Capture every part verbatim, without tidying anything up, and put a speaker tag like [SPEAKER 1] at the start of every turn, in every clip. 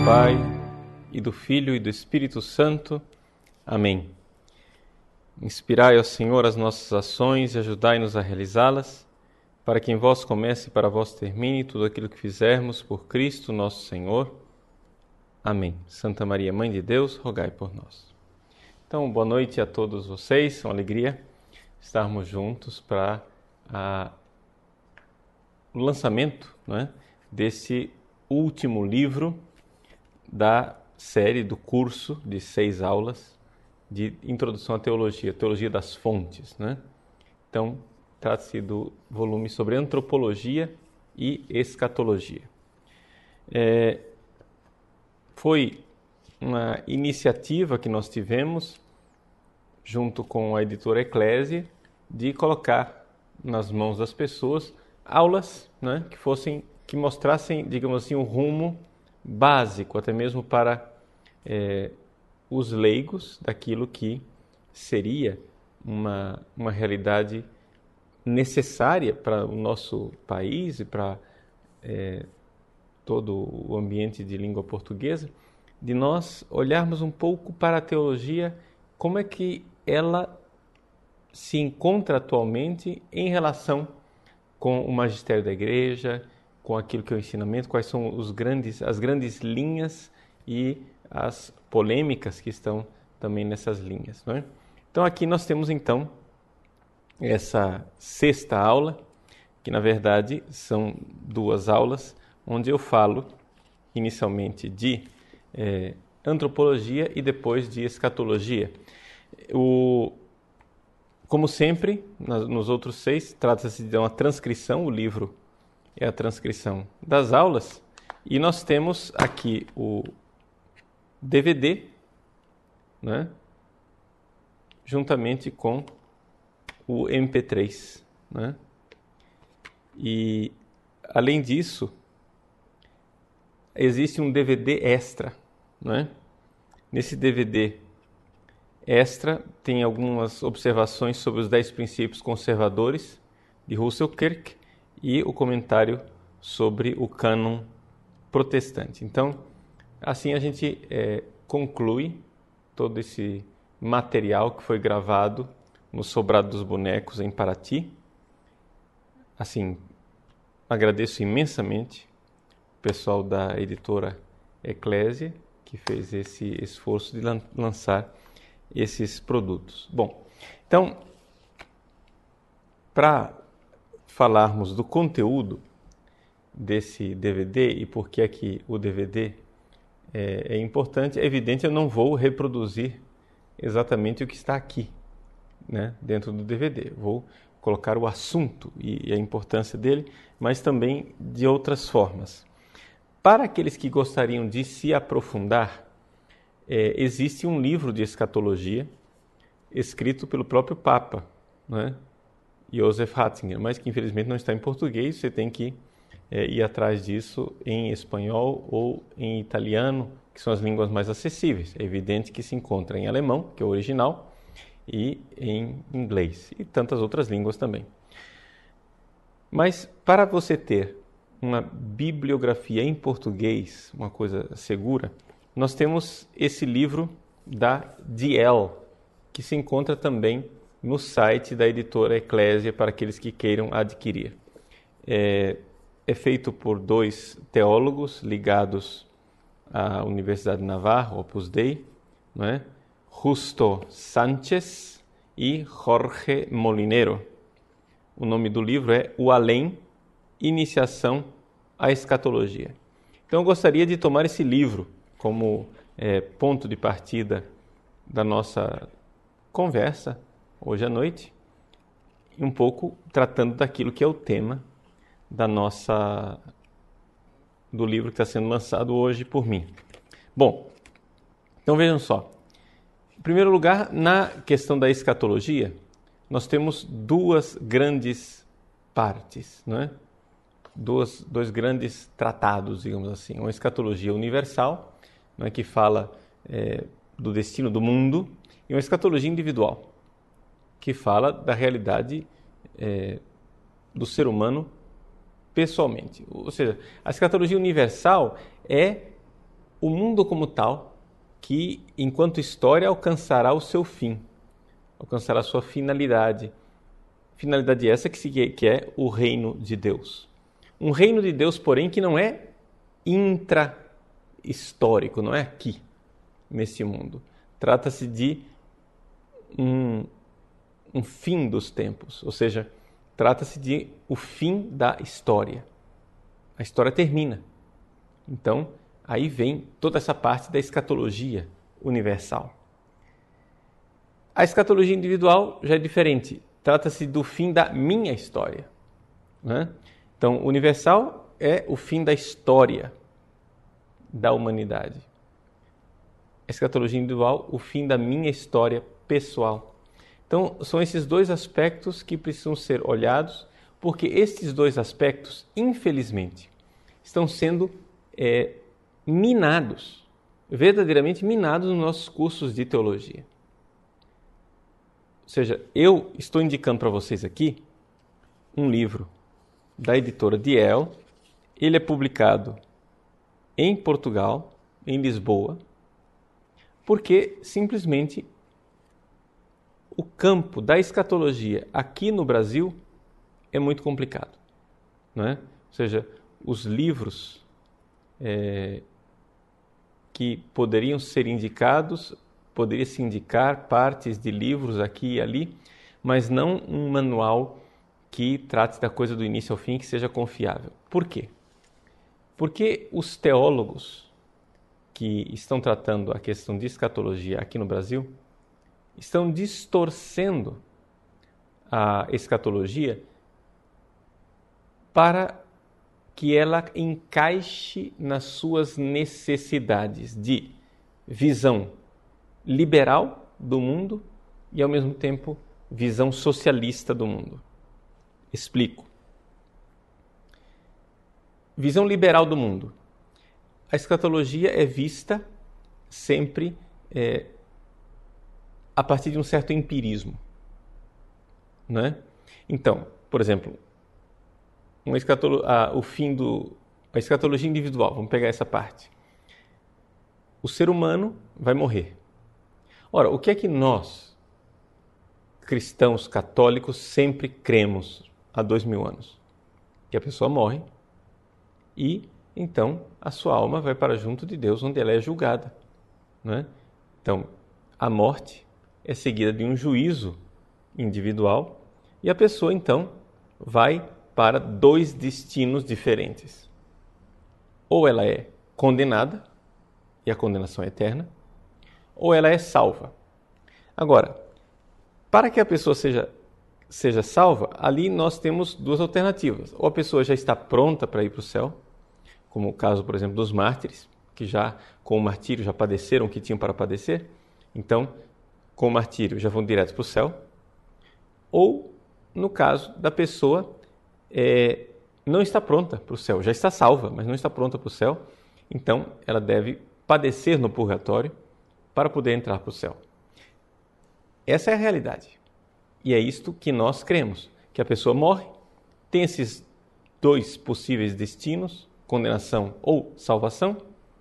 [SPEAKER 1] Pai, e do Filho, e do Espírito Santo. Amém. Inspirai, ó Senhor, as nossas ações e ajudai-nos a realizá-las, para que em vós comece e para vós termine tudo aquilo que fizermos por Cristo nosso Senhor. Amém. Santa Maria, Mãe de Deus, rogai por nós. Então, boa noite a todos vocês, uma alegria estarmos juntos para a, o lançamento, não é, desse último livro da série, do curso de seis aulas de Introdução à Teologia, Teologia das Fontes, né? Então, trata-se do volume sobre Antropologia e Escatologia. É, foi uma iniciativa que nós tivemos, junto com a editora Eclésia, de colocar nas mãos das pessoas aulas, né, que fossem, que mostrassem, digamos assim, um rumo básico, até mesmo para é, os leigos, daquilo que seria uma, uma realidade necessária para o nosso país e para é, todo o ambiente de língua portuguesa, de nós olharmos um pouco para a teologia, como é que ela se encontra atualmente em relação com o magistério da igreja, com aquilo que é o ensinamento, quais são os grandes, as grandes linhas e as polêmicas que estão também nessas linhas, não é? Então aqui nós temos então essa sexta aula, que na verdade são duas aulas, onde eu falo inicialmente de é, antropologia e depois de escatologia. O, como sempre, nas, nos outros seis, trata-se de uma transcrição, o livro é a transcrição das aulas, e nós temos aqui o D V D, né, juntamente com o M P três, né? E além disso, existe um D V D extra, né? Nesse D V D extra tem algumas observações sobre os dez princípios conservadores de Russell Kirk e o comentário sobre o cânon protestante. Então, assim a gente é, conclui todo esse material que foi gravado no Sobrado dos Bonecos, em Paraty. Assim, agradeço imensamente o pessoal da editora Eclésia, que fez esse esforço de lan- lançar esses produtos. Bom, então, para falarmos do conteúdo desse D V D e por que aqui o D V D é, é importante, é evidente, eu não vou reproduzir exatamente o que está aqui, né, dentro do D V D. Vou colocar o assunto e, e a importância dele, mas também de outras formas. Para aqueles que gostariam de se aprofundar, é, existe um livro de escatologia escrito pelo próprio Papa, né, Joseph Ratzinger, mas que infelizmente não está em português, você tem que é, ir atrás disso em espanhol ou em italiano, que são as línguas mais acessíveis. É evidente que se encontra em alemão, que é o original, e em inglês, e tantas outras línguas também. Mas para você ter uma bibliografia em português, uma coisa segura, nós temos esse livro da D L, que se encontra também no site da editora Eclésia, para aqueles que queiram adquirir. É, é feito por dois teólogos ligados à Universidade de Navarra, Opus Dei, não é? Justo Sánchez e Jorge Molinero. O nome do livro é O Além, Iniciação à Escatologia. Então eu gostaria de tomar esse livro como é, ponto de partida da nossa conversa hoje à noite, um pouco tratando daquilo que é o tema da nossa, do livro que está sendo lançado hoje por mim. Bom, então vejam só. Em primeiro lugar, na questão da escatologia, nós temos duas grandes partes, não é? Duas, dois grandes tratados, digamos assim. Uma escatologia universal, não é, que fala é, do destino do mundo, e uma escatologia individual, que fala da realidade é, do ser humano pessoalmente. Ou seja, a escatologia universal é o mundo como tal, que enquanto história alcançará o seu fim, alcançará a sua finalidade. Finalidade essa que, que é o reino de Deus. Um reino de Deus, porém, que não é intra-histórico, não é aqui, nesse mundo. Trata-se de um, um fim dos tempos, ou seja, trata-se de o fim da história. A história termina. Então, aí vem toda essa parte da escatologia universal. A escatologia individual já é diferente. Trata-se do fim da minha história, né? Então, universal é o fim da história da humanidade. A escatologia individual, o fim da minha história pessoal. Então, são esses dois aspectos que precisam ser olhados, porque estes dois aspectos, infelizmente, estão sendo é, minados, verdadeiramente minados nos nossos cursos de teologia. Ou seja, eu estou indicando para vocês aqui um livro da editora Diel. Ele é publicado em Portugal, em Lisboa, porque simplesmente o campo da escatologia aqui no Brasil é muito complicado, não é? Ou seja, os livros é, que poderiam ser indicados, poderia se indicar partes de livros aqui e ali, mas não um manual que trate da coisa do início ao fim, que seja confiável. Por quê? Porque os teólogos que estão tratando a questão de escatologia aqui no Brasil estão distorcendo a escatologia para que ela encaixe nas suas necessidades de visão liberal do mundo e, ao mesmo tempo, visão socialista do mundo. Explico. Visão liberal do mundo. A escatologia é vista sempre é, a partir de um certo empirismo, não é? Então, por exemplo, uma escatolo- a, o fim do, a escatologia individual, vamos pegar essa parte. O ser humano vai morrer. Ora, o que é que nós, cristãos católicos, sempre cremos há dois mil anos? Que a pessoa morre e, então, a sua alma vai para junto de Deus, onde ela é julgada, não é? Então, a morte é seguida de um juízo individual e a pessoa, então, vai para dois destinos diferentes. Ou ela é condenada, e a condenação é eterna, ou ela é salva. Agora, para que a pessoa seja, seja salva, ali nós temos duas alternativas. Ou a pessoa já está pronta para ir para o céu, como o caso, por exemplo, dos mártires, que já com o martírio já padeceram o que tinham para padecer, então, com o martírio já vão direto para o céu. Ou, no caso da pessoa, é, não está pronta para o céu, já está salva, mas não está pronta para o céu, então ela deve padecer no purgatório para poder entrar para o céu. Essa é a realidade. E é isto que nós cremos, que a pessoa morre, tem esses dois possíveis destinos, condenação ou salvação,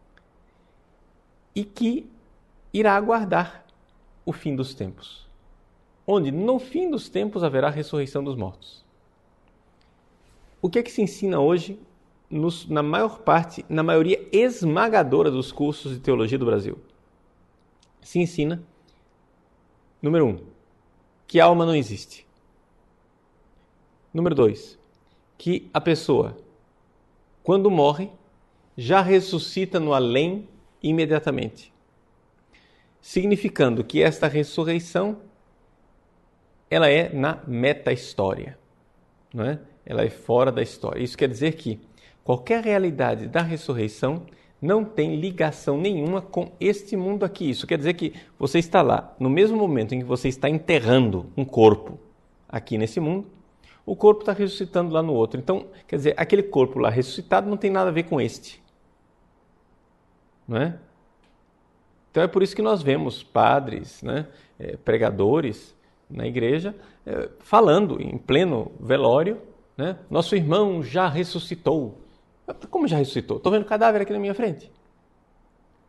[SPEAKER 1] e que irá aguardar o fim dos tempos, onde no fim dos tempos haverá a ressurreição dos mortos. O que é que se ensina hoje nos, na maior parte, na maioria esmagadora dos cursos de teologia do Brasil? Se ensina, número um, que a alma não existe. Número dois, que a pessoa, quando morre, já ressuscita no além imediatamente, significando que esta ressurreição ela é na meta-história, não é? Ela é fora da história. Isso quer dizer que qualquer realidade da ressurreição não tem ligação nenhuma com este mundo aqui. Isso quer dizer que você está lá, no mesmo momento em que você está enterrando um corpo aqui nesse mundo, o corpo está ressuscitando lá no outro. Então, quer dizer, aquele corpo lá ressuscitado não tem nada a ver com este. Não é? Então é por isso que nós vemos padres, né, pregadores na igreja, falando em pleno velório, né, nosso irmão já ressuscitou. Como já ressuscitou? Estou vendo cadáver aqui na minha frente.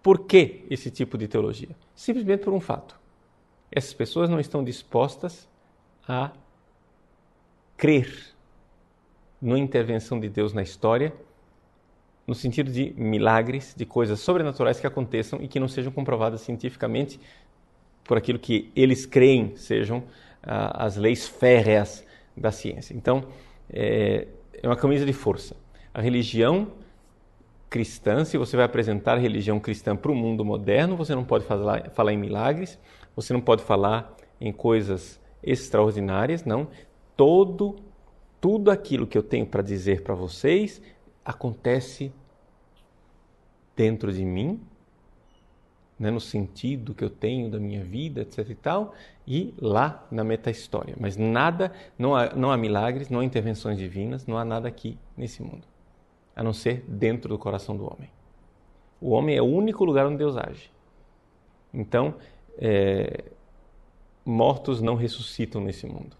[SPEAKER 1] Por que esse tipo de teologia? Simplesmente por um fato. Essas pessoas não estão dispostas a crer na intervenção de Deus na história, no sentido de milagres, de coisas sobrenaturais que aconteçam e que não sejam comprovadas cientificamente por aquilo que eles creem sejam ah, as leis férreas da ciência. Então, é, é uma camisa de força. A religião cristã, se você vai apresentar a religião cristã para o mundo moderno, você não pode falar, falar em milagres, você não pode falar em coisas extraordinárias, não. Todo, tudo aquilo que eu tenho para dizer para vocês acontece dentro de mim, né, no sentido que eu tenho da minha vida, etc e tal, e lá na meta-história. Mas nada, não há, não há milagres, não há intervenções divinas, não há nada aqui nesse mundo, a não ser dentro do coração do homem. O homem é o único lugar onde Deus age. Então, é, mortos não ressuscitam nesse mundo.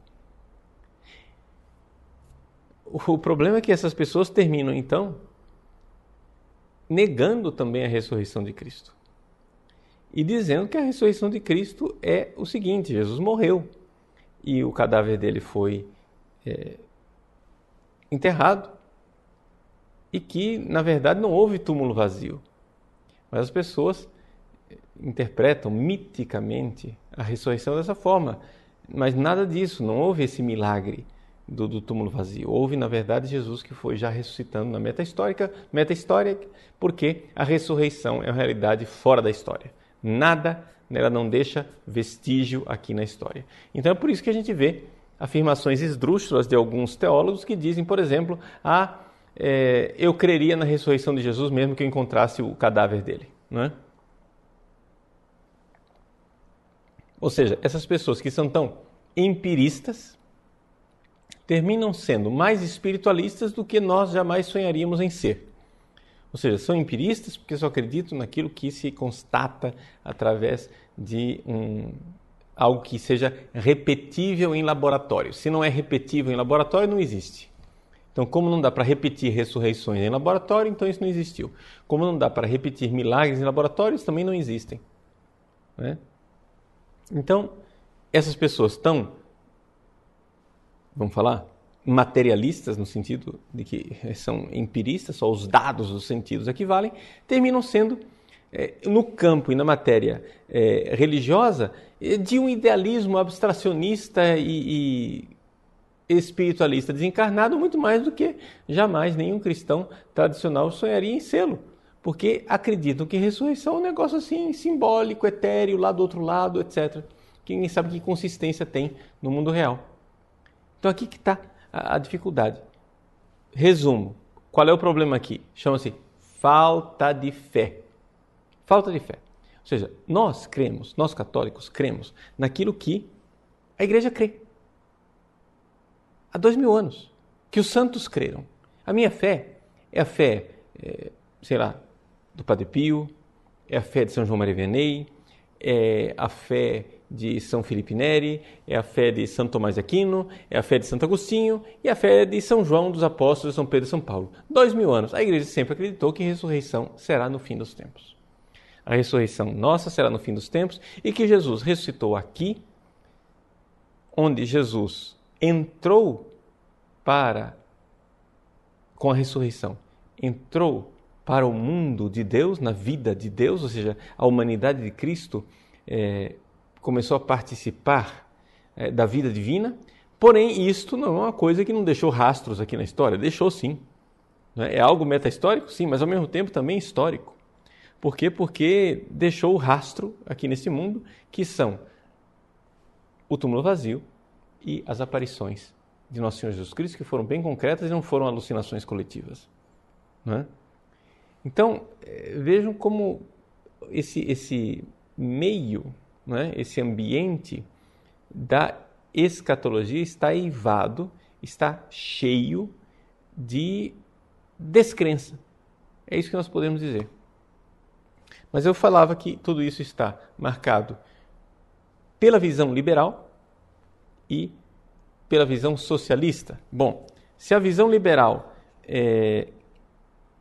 [SPEAKER 1] O problema é que essas pessoas terminam, então, negando também a ressurreição de Cristo. E dizendo que a ressurreição de Cristo é o seguinte: Jesus morreu e o cadáver dele foi é, enterrado e que, na verdade, não houve túmulo vazio. Mas as pessoas interpretam miticamente a ressurreição dessa forma. Mas nada disso, não houve esse milagre do, do túmulo vazio. Houve, na verdade, Jesus que foi já ressuscitando na meta-histórica, meta-história, porque a ressurreição é uma realidade fora da história. Nada nela não deixa vestígio aqui na história. Então é por isso que a gente vê afirmações esdrúxulas de alguns teólogos que dizem, por exemplo, ah, é, eu creria na ressurreição de Jesus mesmo que eu encontrasse o cadáver dele. Não é? Ou seja, essas pessoas que são tão empiristas terminam sendo mais espiritualistas do que nós jamais sonharíamos em ser. Ou seja, são empiristas porque só acreditam naquilo que se constata através de um, algo que seja repetível em laboratório. Se não é repetível em laboratório, não existe. Então, como não dá para repetir ressurreições em laboratório, então isso não existiu. Como não dá para repetir milagres em laboratórios, também não existem. Né? Então, essas pessoas estão, vamos falar, materialistas, no sentido de que são empiristas, só os dados, os sentidos equivalem, terminam sendo, é, no campo e na matéria é, religiosa, de um idealismo abstracionista e, e espiritualista desencarnado muito mais do que jamais nenhum cristão tradicional sonharia em sê-lo, porque acreditam que ressurreição é um negócio assim simbólico, etéreo, lá do outro lado, etcétera, que ninguém sabe que consistência tem no mundo real. Então aqui que está a dificuldade. Resumo, qual é o problema aqui? Chama-se falta de fé. Falta de fé. Ou seja, nós cremos, nós católicos cremos naquilo que a igreja crê. Há dois mil anos, que os santos creram. A minha fé é a fé, é, sei lá, do Padre Pio, é a fé de São João Maria Vianney, é a fé de São Felipe Neri, é a fé de Santo Tomás de Aquino, é a fé de Santo Agostinho e a fé de São João dos Apóstolos, São Pedro e São Paulo. Dois mil anos. A igreja sempre acreditou que a ressurreição será no fim dos tempos. A ressurreição nossa será no fim dos tempos e que Jesus ressuscitou aqui, onde Jesus entrou para, com a ressurreição, entrou para o mundo de Deus, na vida de Deus, ou seja, a humanidade de Cristo é, começou a participar é, da vida divina, porém isto não é uma coisa que não deixou rastros aqui na história, deixou sim. É algo meta-histórico? Sim, mas ao mesmo tempo também histórico. Por quê? Porque deixou o rastro aqui nesse mundo, que são o túmulo vazio e as aparições de Nosso Senhor Jesus Cristo, que foram bem concretas e não foram alucinações coletivas. Não é? Então, vejam como esse, esse meio, não é? Esse ambiente da escatologia está eivado, está cheio de descrença. É isso que nós podemos dizer. Mas eu falava que tudo isso está marcado pela visão liberal e pela visão socialista. Bom, se a visão liberal é,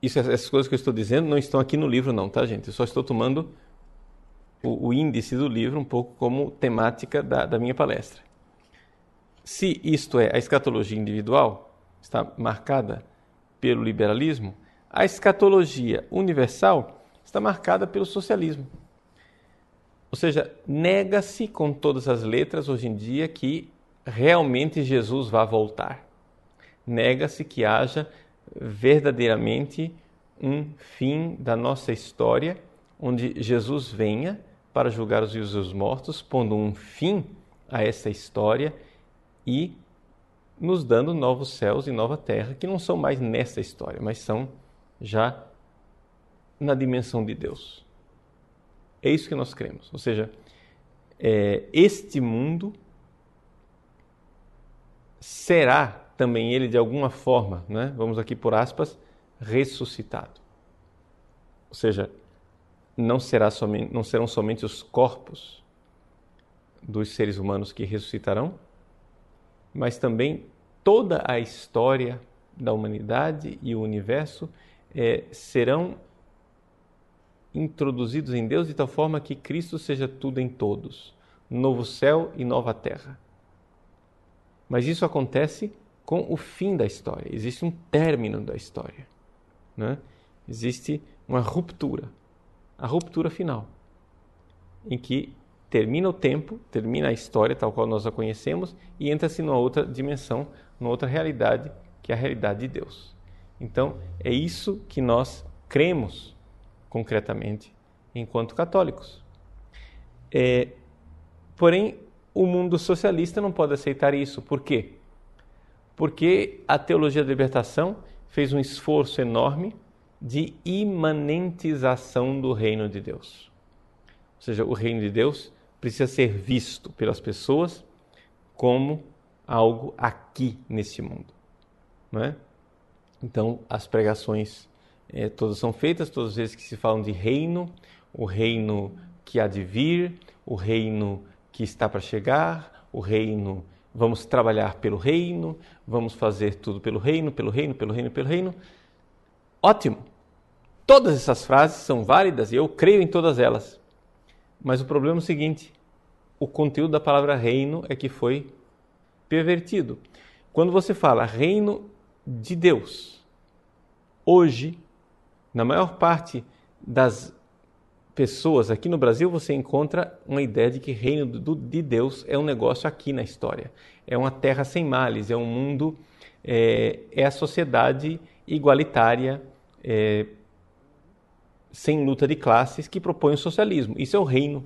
[SPEAKER 1] isso, essas coisas que eu estou dizendo não estão aqui no livro não, tá, gente? Eu só estou tomando o, o índice do livro um pouco como temática da, da minha palestra. Se isto é, a escatologia individual está marcada pelo liberalismo, a escatologia universal está marcada pelo socialismo. Ou seja, nega-se com todas as letras hoje em dia que realmente Jesus vá voltar. Nega-se que haja verdadeiramente um fim da nossa história, onde Jesus venha para julgar os vivos e os mortos, pondo um fim a essa história e nos dando novos céus e nova terra, que não são mais nessa história, mas são já na dimensão de Deus. É isso que nós cremos. Ou seja, é, este mundo será também ele, de alguma forma, né? Vamos aqui por aspas, ressuscitado. Ou seja, não, será somente, não serão somente os corpos dos seres humanos que ressuscitarão, mas também toda a história da humanidade e o universo é, serão introduzidos em Deus de tal forma que Cristo seja tudo em todos, novo céu e nova terra. Mas isso acontece com o fim da história, existe um término da história, né? Existe uma ruptura, a ruptura final, em que termina o tempo, termina a história tal qual nós a conhecemos e entra-se numa outra dimensão, numa outra realidade, que é a realidade de Deus. Então, é isso que nós cremos concretamente enquanto católicos. É, porém, o mundo socialista não pode aceitar isso. Por quê? Porque a teologia da libertação fez um esforço enorme de imanentização do reino de Deus. Ou seja, o reino de Deus precisa ser visto pelas pessoas como algo aqui nesse mundo, não é? Então, as pregações é, todas são feitas, todas as vezes que se falam de reino, o reino que há de vir, o reino que está para chegar, o reino, vamos trabalhar pelo reino, vamos fazer tudo pelo reino, pelo reino, pelo reino, pelo reino. Ótimo! Todas essas frases são válidas e eu creio em todas elas. Mas o problema é o seguinte, o conteúdo da palavra reino é que foi pervertido. Quando você fala reino de Deus, hoje, na maior parte das pessoas aqui no Brasil, você encontra uma ideia de que reino de Deus é um negócio aqui na história. É uma terra sem males, é um mundo, é, é a sociedade igualitária, é, sem luta de classes, que propõe o socialismo. Isso é o reino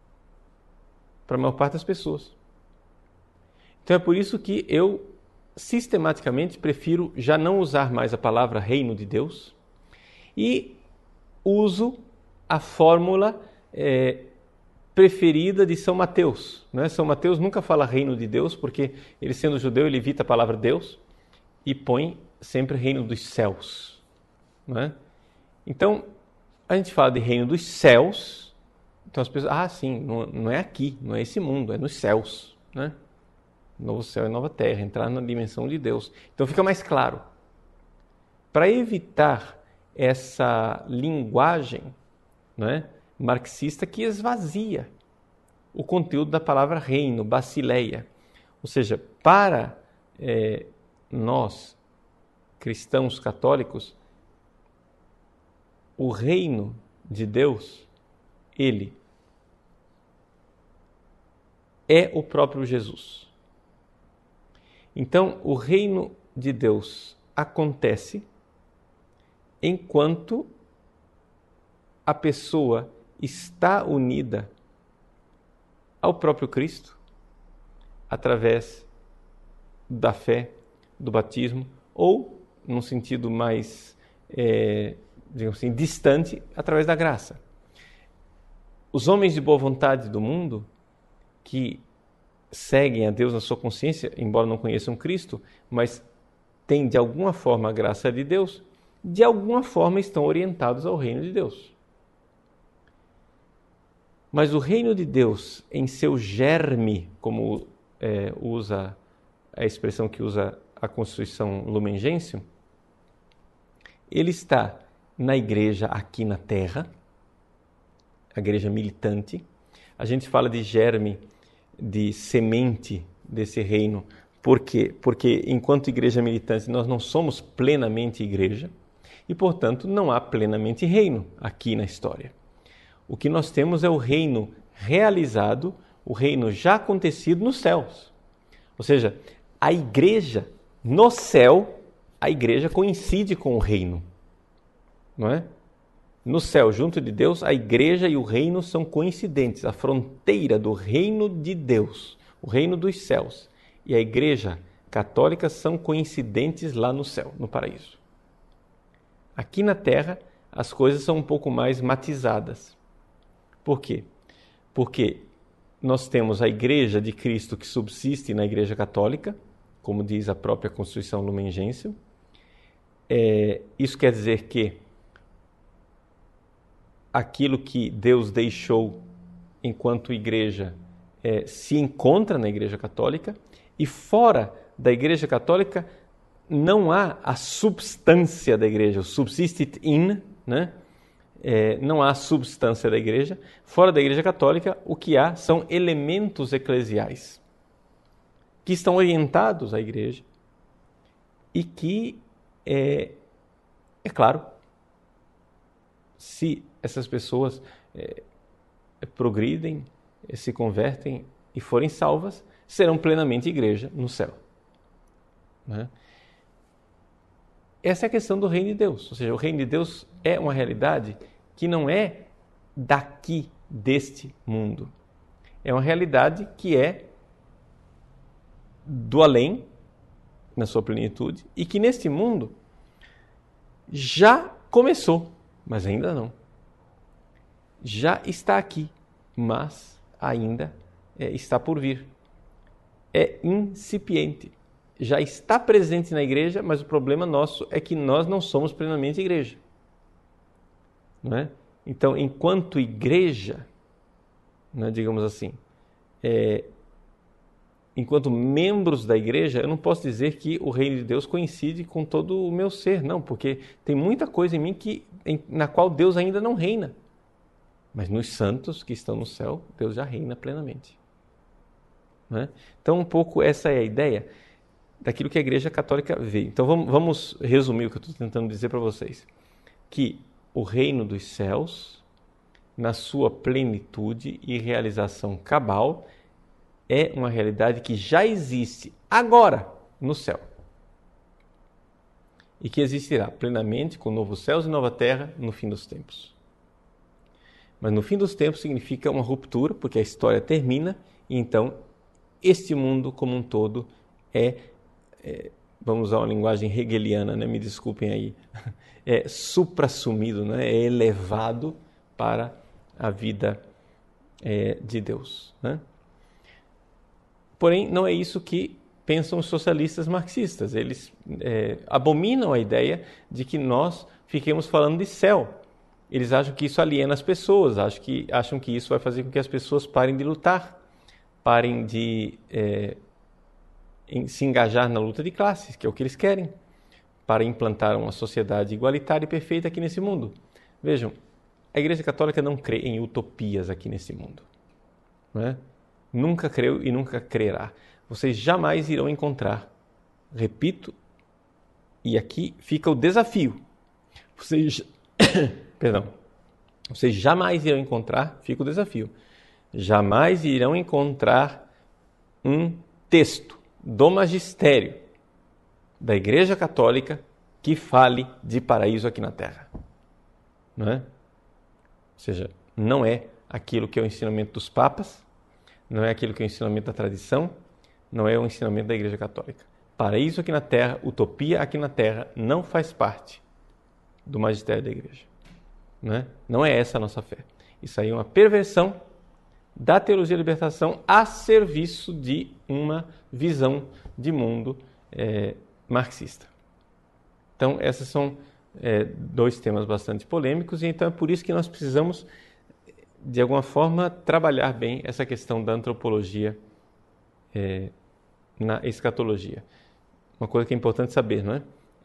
[SPEAKER 1] para a maior parte das pessoas. Então é por isso que eu sistematicamente prefiro já não usar mais a palavra reino de Deus e uso a fórmula é, preferida de São Mateus. Né? São Mateus nunca fala reino de Deus, porque ele, sendo judeu, ele evita a palavra Deus e põe sempre reino dos céus. Né? Então, a gente fala de reino dos céus, então as pessoas, ah, sim, não, não é aqui, não é esse mundo, é nos céus, né? Novo céu e nova terra, entrar na dimensão de Deus. Então fica mais claro. Para evitar essa linguagem, né, marxista que esvazia o conteúdo da palavra reino, basileia. Ou seja, para é, nós, cristãos católicos, o reino de Deus, ele é o próprio Jesus. Então, o reino de Deus acontece enquanto a pessoa está unida ao próprio Cristo, através da fé, do batismo, ou, num sentido mais, é, digamos assim, distante, através da graça. Os homens de boa vontade do mundo, que seguem a Deus na sua consciência, embora não conheçam Cristo, mas têm de alguma forma a graça de Deus, de alguma forma estão orientados ao reino de Deus. Mas o reino de Deus, em seu germe, como é, usa a expressão que usa a Constituição Lumen Gentium, ele está na igreja aqui na terra, a igreja militante. A gente fala de germe, de semente desse reino. Por quê? Porque enquanto igreja militante nós não somos plenamente igreja e, portanto, não há plenamente reino aqui na história. O que nós temos é o reino realizado, o reino já acontecido nos céus. Ou seja, a igreja no céu, a igreja coincide com o reino, não é? No céu, junto de Deus, a igreja e o reino são coincidentes. A fronteira do reino de Deus, o reino dos céus, e a igreja católica são coincidentes lá no céu, no paraíso. Aqui na terra, as coisas são um pouco mais matizadas. Por quê? Porque nós temos a igreja de Cristo que subsiste na igreja católica, como diz a própria Constituição Lumen Gentium. É, isso quer dizer que aquilo que Deus deixou enquanto igreja é, se encontra na igreja católica, e fora da igreja católica não há a substância da igreja, o subsistit in, né? É, não há substância da igreja. Fora da igreja católica, o que há são elementos eclesiais que estão orientados à igreja e que, é, é claro, se essas pessoas é, progridem, se convertem e forem salvas, serão plenamente igreja no céu. Né? Essa é a questão do reino de Deus. Ou seja, o reino de Deus é uma realidade que não é daqui, deste mundo. É uma realidade que é do além, na sua plenitude, e que neste mundo já começou, mas ainda não. Já está aqui, mas ainda é, está por vir. É incipiente. Já está presente na igreja, mas o problema nosso é que nós não somos plenamente igreja. Não é? Então, enquanto igreja, né, digamos assim, é, enquanto membros da igreja, eu não posso dizer que o reino de Deus coincide com todo o meu ser, não, porque tem muita coisa em mim que, em, na qual Deus ainda não reina. Mas nos santos que estão no céu, Deus já reina plenamente. Não é? Então, um pouco essa é a ideia daquilo que a Igreja Católica vê. Então, vamos, vamos resumir o que eu estou tentando dizer para vocês. Que o reino dos céus, na sua plenitude e realização cabal, é uma realidade que já existe agora no céu. E que existirá plenamente com novos céus e nova terra no fim dos tempos. Mas no fim dos tempos significa uma ruptura, porque a história termina, e então este mundo como um todo é, é vamos usar uma linguagem hegeliana, né? Me desculpem aí, é suprassumido, né? É elevado para a vida é, de Deus. Né? Porém, não é isso que pensam os socialistas marxistas. Eles é, abominam a ideia de que nós fiquemos falando de céu. Eles acham que isso aliena as pessoas, acham que, acham que isso vai fazer com que as pessoas parem de lutar, parem de é, em, se engajar na luta de classes, que é o que eles querem, para implantar uma sociedade igualitária e perfeita aqui nesse mundo. Vejam, a Igreja Católica não crê em utopias aqui nesse mundo. Não é? Nunca creu e nunca crerá. Vocês jamais irão encontrar, repito, e aqui fica o desafio, vocês, perdão, vocês jamais irão encontrar, fica o desafio, jamais irão encontrar um texto do magistério da Igreja Católica que fale de paraíso aqui na Terra. Não é? Ou seja, não é aquilo que é o ensinamento dos papas, não é aquilo que é o ensinamento da tradição, não é o ensinamento da Igreja Católica. Paraíso aqui na Terra, utopia aqui na Terra, não faz parte do magistério da Igreja. Não é, não é essa a nossa fé. Isso aí é uma perversão da teologia da libertação a serviço de uma visão de mundo é, marxista. Então, esses são é, dois temas bastante polêmicos, e então é por isso que nós precisamos, de alguma forma, trabalhar bem essa questão da antropologia é, na escatologia. Uma coisa que é importante saber, não é?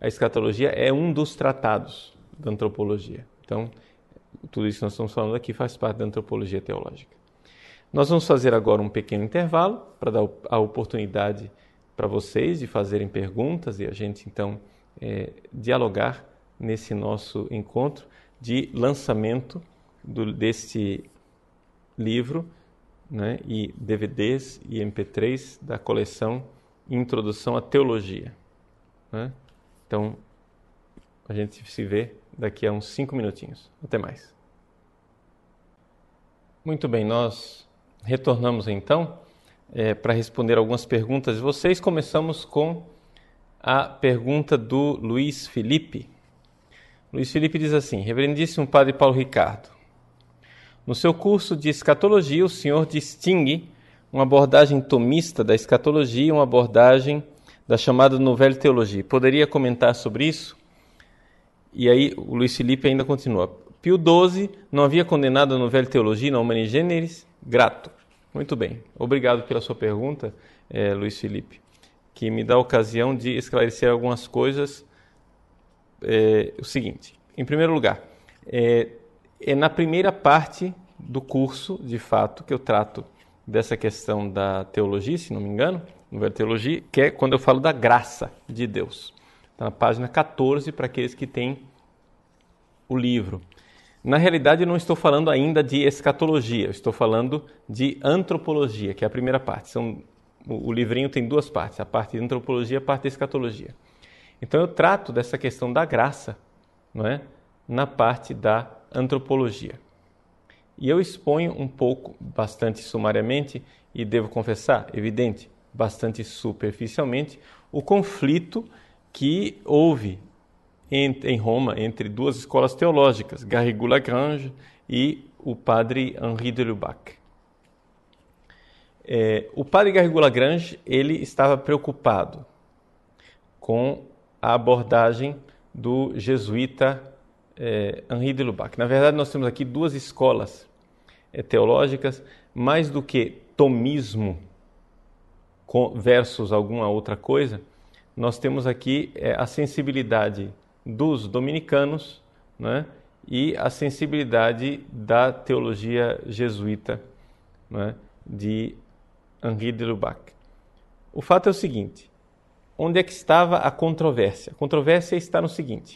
[SPEAKER 1] a escatologia é um dos tratados da antropologia. Então, tudo isso que nós estamos falando aqui faz parte da antropologia teológica. Nós vamos fazer agora um pequeno intervalo para dar a oportunidade para vocês de fazerem perguntas e a gente, então, é, dialogar nesse nosso encontro de lançamento do, deste livro, né, e D V Ds e M P três da coleção Introdução à Teologia. Né? Então, a gente se vê daqui a uns cinco minutinhos. Até mais. Muito bem, nós retornamos então é, para responder algumas perguntas de vocês. Começamos com a pergunta do Luiz Felipe. Luiz Felipe diz assim: Reverendíssimo Padre Paulo Ricardo, no seu curso de escatologia, o senhor distingue uma abordagem tomista da escatologia e uma abordagem da chamada Nouvelle Teologia. Poderia comentar sobre isso? E aí o Luiz Felipe ainda continua. Pio doze não havia condenado a Nouvelle Teologia na Humani Generis? Grato. Muito bem. Obrigado pela sua pergunta, eh, Luiz Felipe, que me dá a ocasião de esclarecer algumas coisas. É, o seguinte, em primeiro lugar, é, é na primeira parte do curso, de fato, que eu trato dessa questão da teologia, se não me engano, Nouvelle Teologia, que é quando eu falo da graça de Deus. Está na página quatorze para aqueles que têm o livro. Na realidade, eu não estou falando ainda de escatologia, eu estou falando de antropologia, que é a primeira parte. São, o, o livrinho tem duas partes, a parte de antropologia e a parte de escatologia. Então eu trato dessa questão da graça, não é, na parte da antropologia. E eu exponho um pouco, bastante sumariamente, e devo confessar, evidente, bastante superficialmente, o conflito que houve em, em Roma entre duas escolas teológicas, Garrigou-Lagrange e o padre Henri de Lubac. É, o padre Garrigou-Lagrange, ele estava preocupado com a abordagem do jesuíta eh, Henri de Lubac. Na verdade, nós temos aqui duas escolas eh, teológicas, mais do que tomismo com, versus alguma outra coisa, nós temos aqui eh, a sensibilidade dos dominicanos, né, e a sensibilidade da teologia jesuíta, né, de Henri de Lubac. O fato é o seguinte: onde é que estava a controvérsia? A controvérsia está no seguinte: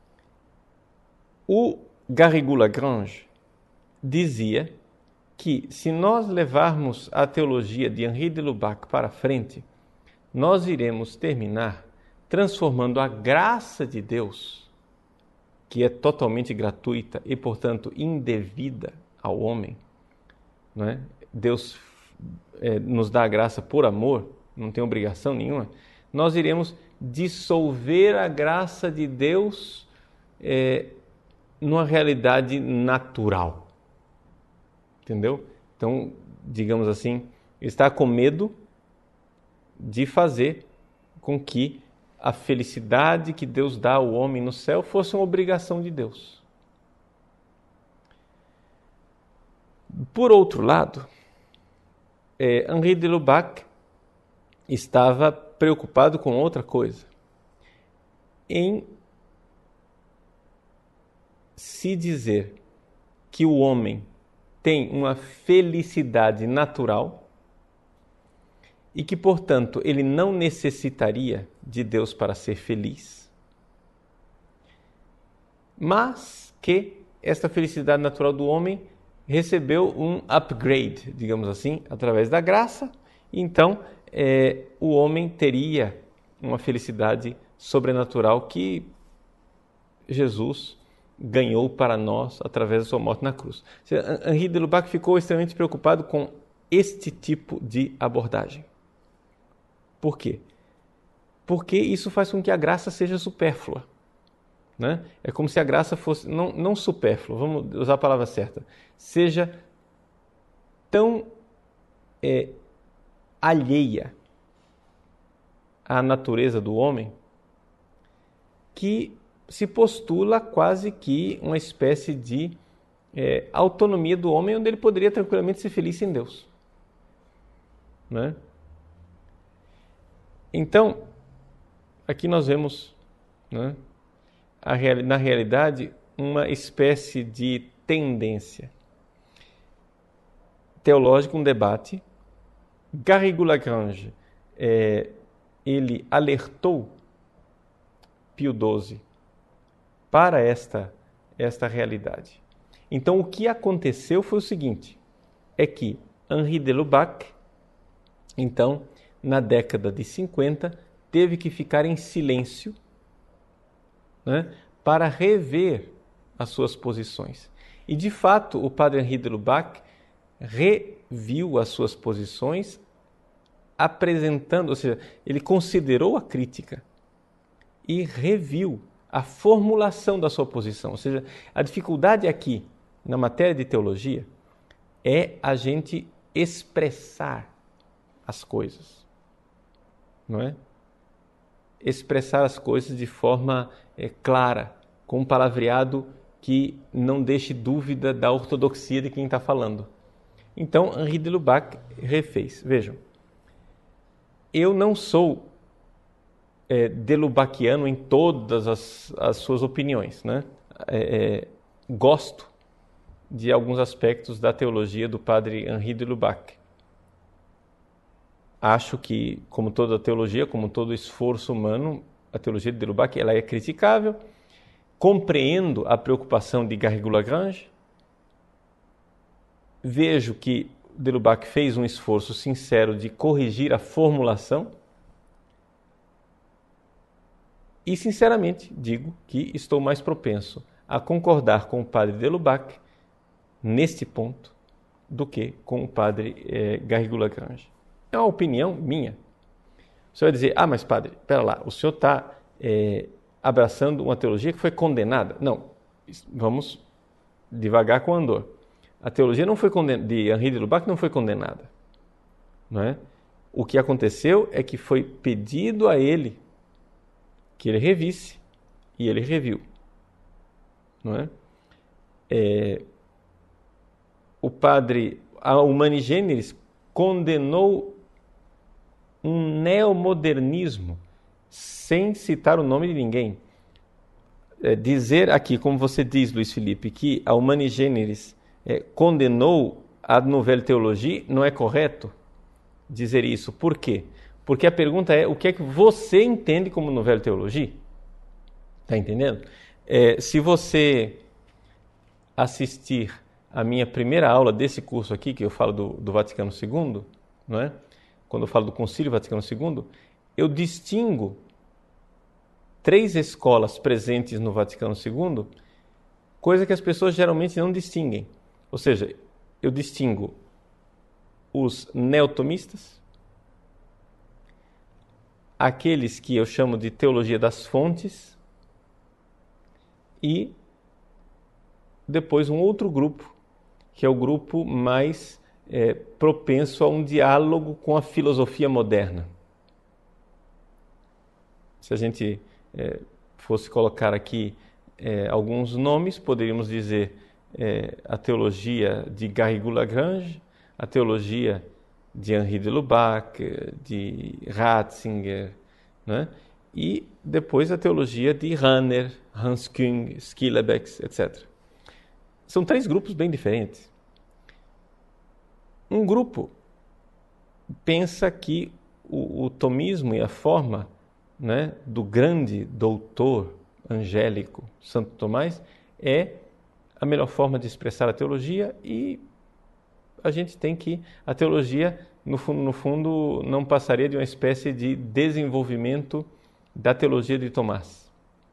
[SPEAKER 1] o Garrigou-Lagrange dizia que se nós levarmos a teologia de Henri de Lubac para frente, nós iremos terminar transformando a graça de Deus, que é totalmente gratuita e, portanto, indevida ao homem, não é? Deus é, nos dá a graça por amor, não tem obrigação nenhuma. Nós iremos dissolver a graça de Deus é, numa realidade natural. Entendeu? Então, digamos assim, ele está com medo de fazer com que a felicidade que Deus dá ao homem no céu fosse uma obrigação de Deus. Por outro lado, é, Henri de Lubac estava preocupado com outra coisa, em se dizer que o homem tem uma felicidade natural e que, portanto, ele não necessitaria de Deus para ser feliz, mas que esta felicidade natural do homem recebeu um upgrade, digamos assim, através da graça. Então, é, o homem teria uma felicidade sobrenatural que Jesus ganhou para nós através da sua morte na cruz. Henri de Lubac ficou extremamente preocupado com este tipo de abordagem. Por quê? Porque isso faz com que a graça seja supérflua. Né? É como se a graça fosse, não, não supérflua, vamos usar a palavra certa, seja tão é, alheia à natureza do homem que se postula quase que uma espécie de é, autonomia do homem, onde ele poderia tranquilamente ser feliz sem Deus. Né? Então, aqui nós vemos né? A real, na realidade, uma espécie de tendência teológica, um debate. Garrigou-Lagrange, é, ele alertou Pio doze para esta, esta realidade. Então, o que aconteceu foi o seguinte, é que Henri de Lubac, então, na década de cinquenta, teve que ficar em silêncio, né, para rever as suas posições. E, de fato, o padre Henri de Lubac reviu as suas posições, apresentando, ou seja, ele considerou a crítica e reviu a formulação da sua posição. Ou seja, a dificuldade aqui, na matéria de teologia, é a gente expressar as coisas, não é? Expressar as coisas de forma é, clara, com um palavreado que não deixe dúvida da ortodoxia de quem está falando. Então, Henri de Lubac refez. Vejam, eu não sou é, de Lubaciano em todas as, as suas opiniões, né? É, é, gosto de alguns aspectos da teologia do padre Henri de Lubac. Acho que, como toda teologia, como todo esforço humano, a teologia de Lubac ela é criticável. Compreendo a preocupação de Garrigou-Lagrange. Vejo que de Lubac fez um esforço sincero de corrigir a formulação. E, sinceramente, digo que estou mais propenso a concordar com o padre de Lubac neste ponto do que com o padre eh, Garrigou-Lagrange. É uma opinião minha. Você vai dizer, ah, mas padre, espera lá, o senhor está eh, abraçando uma teologia que foi condenada? Não, vamos devagar com o andor. A teologia não foi condenada, de Henri de Lubac não foi condenada, não é? O que aconteceu é que foi pedido a ele que ele revisse e ele reviu, não é? É, o padre, a Humani Generis condenou um neomodernismo sem citar o nome de ninguém. É, dizer aqui, como você diz, Luiz Felipe, que a Humani Generis é, condenou a Nouvelle Théologie, não é correto dizer isso. Por quê? Porque a pergunta é, o que é que você entende como Nouvelle Théologie? Está entendendo? É, se você assistir a minha primeira aula desse curso aqui, que eu falo do, do Vaticano segundo, não é? Quando eu falo do Concílio Vaticano segundo, eu distingo três escolas presentes no Vaticano segundo, coisa que as pessoas geralmente não distinguem. Ou seja, eu distingo os neotomistas, aqueles que eu chamo de teologia das fontes e depois um outro grupo, que é o grupo mais é, propenso a um diálogo com a filosofia moderna. Se a gente é, fosse colocar aqui é, alguns nomes, poderíamos dizer é, a teologia de Garrigou-Lagrange, a teologia de Henri de Lubac, de Ratzinger, né? E depois a teologia de Rahner, Hans Küng, Schillebeck, etcétera. São três grupos bem diferentes. Um grupo pensa que o, o tomismo e a forma, né, do grande doutor angélico Santo Tomás é a melhor forma de expressar a teologia e a gente tem que, a teologia, no fundo, no fundo, não passaria de uma espécie de desenvolvimento da teologia de Tomás.